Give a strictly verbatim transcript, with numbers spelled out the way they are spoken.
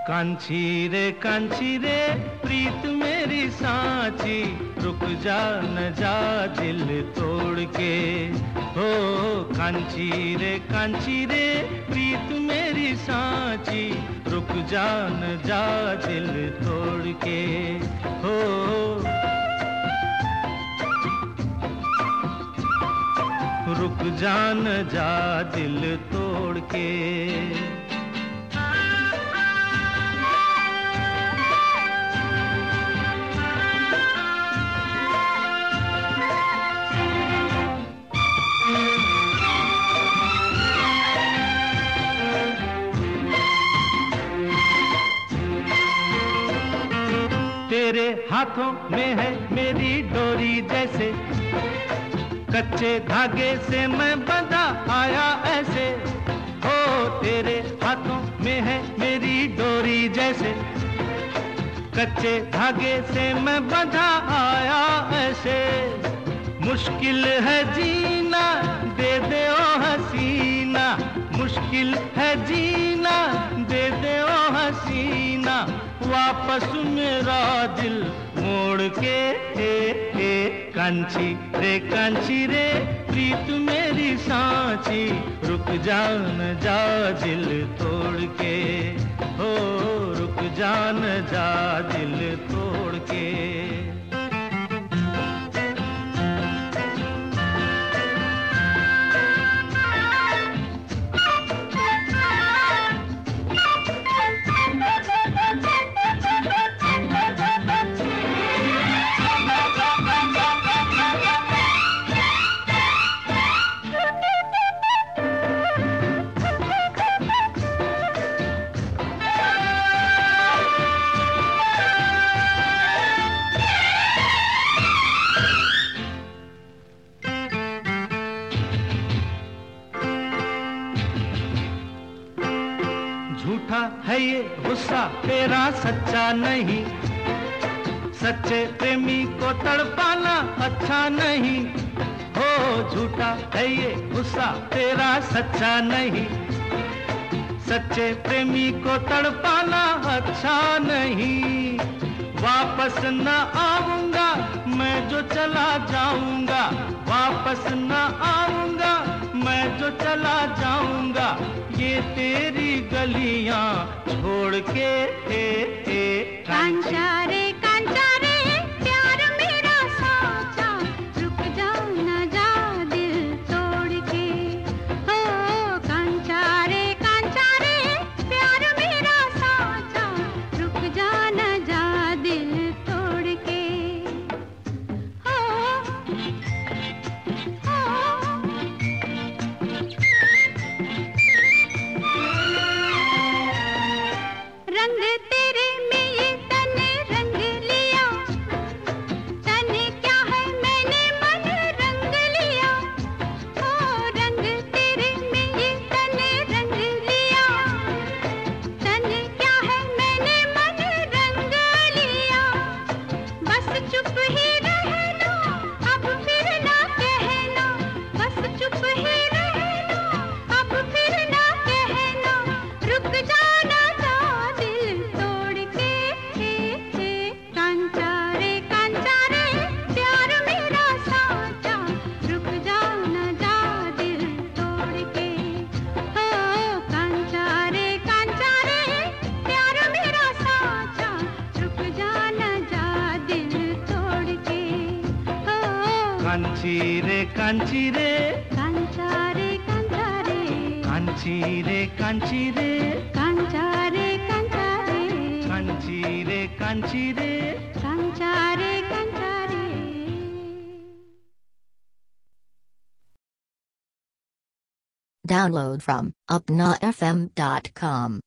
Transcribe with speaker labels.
Speaker 1: कांची रे कांची रे प्रीत मेरी सांची, रुक जा न जा दिल तोड़ के। हो कांची रे कांची रे प्रीत मेरी सांची, रुक जा न जा दिल तोड़ के। हो रुक जा न जा दिल तोड़ के। तेरे हाथों में है मेरी डोरी जैसे, कच्चे धागे से मैं बंधा आया ऐसे। हो तेरे हाथों में है मेरी डोरी जैसे, कच्चे धागे से मैं बंधा आया ऐसे। मुश्किल है जीना दे दे ओ हसीना, मुश्किल है जीना दे दे ओ हसीना, वापस मेरा दिल मोड़ के। ए, ए, कांची रे कांची रे प्रीत मेरी सांची, रुक जा न जा दिल तोड़ के। हो रुक जा न जा दिल तोड़ के। झूठा है ये गुस्सा तेरा सच्चा नहीं, सच्चे प्रेमी को तड़पाना अच्छा नहीं। हो झूठा है ये गुस्सा तेरा सच्चा नहीं, सच्चे प्रेमी को तड़पाना अच्छा नहीं। वापस न आऊंगा मैं जो चला जाऊंगा, वापस न आऊंगा मैं जो चला जाऊंगा, ये तेरी गलियां छोड़ के। ए, ए,
Speaker 2: कांचा रे कांचा रे प्यार मेरा साचा, रुक जा न जा दिल तोड़ के। हो कांचा रे कांचा रे प्यार मेरा साचा, रुक जा न जा दिल तोड़ के। हो हो रंग तेरे में ये तन रंग लिया, तन क्या है मैंने मन रंग लिया। ओ रंग तेरे में ये तन रंग लिया, तन क्या है मैंने मन रंग लिया। बस चुप ही रहना अब फिर ना कहना, बस चुप ही रहना अब फिर ना कहना, रुक जाना जा दिल तोड़ के। हे, हे, कांचा रे कांचा रे प्यार मेरा साचा, रुक जा न जा दिल तोड़ के। हो कांचा रे कांचा रे प्यार मेरा साचा, रुक जा न जा दिल तोड़ के। हो
Speaker 1: कांची रे कांची रे
Speaker 2: कांचा रे कांचा रे,
Speaker 1: कांची रे कांची रे
Speaker 2: कांचा रे कांचा रे,
Speaker 1: कांची रे कांची रे।
Speaker 2: कांचा रे कांचा रे।
Speaker 3: Download from upna f m dot com.